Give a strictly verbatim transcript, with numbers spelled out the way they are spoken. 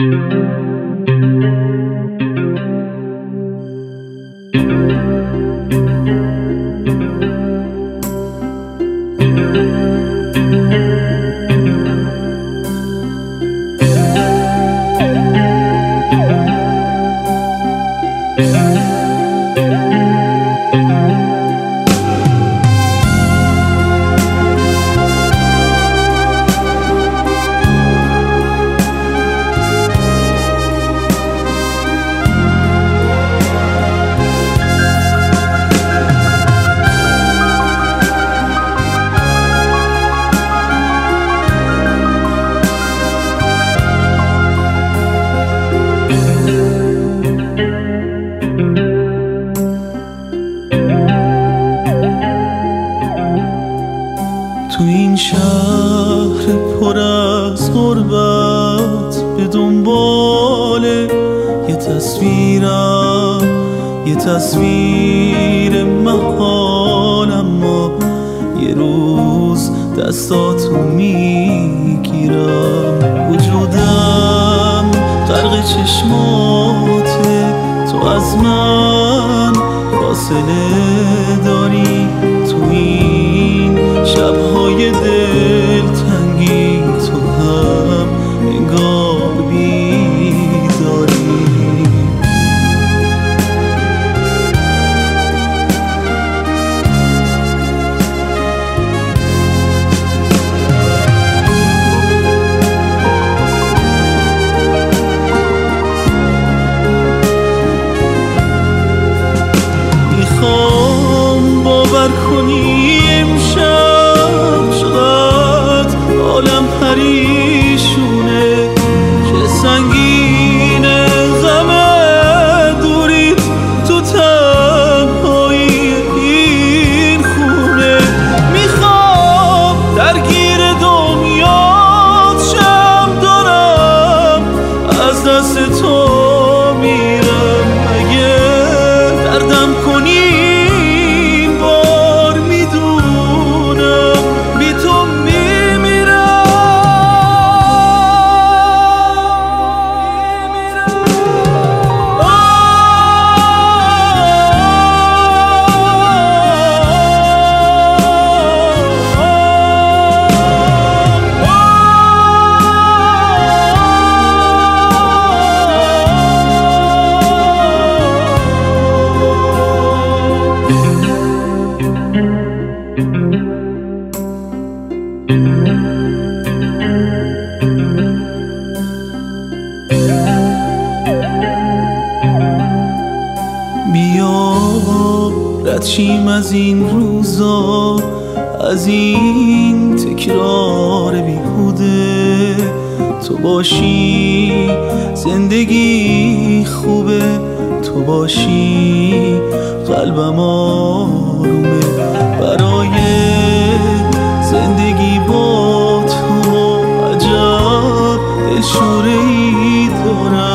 تو این شهر پر از غربت به دنبال یه تصویرم، یه تصویر محال، اما یه روز دستاتو میگیرم. وجودم غرق چشماته، تو از من فاصله داری. تو این شبهای دلتنگی تو هم انگار بیداری. میخوام باور کنی امشب چقدر عالم پریشونه، که سنگین غم دوری تو تنهایی این خونه. میخوام درگیر دنیا شم، دارم از دست تو میرم. اگه دردم کنی بیا رد شیم از این روزا، از این تکرار بیهوده. تو باشی زندگی خوبه، تو باشی قلبم آرومه. برای زندگی با تو عجب دلشوره‌ای دارم.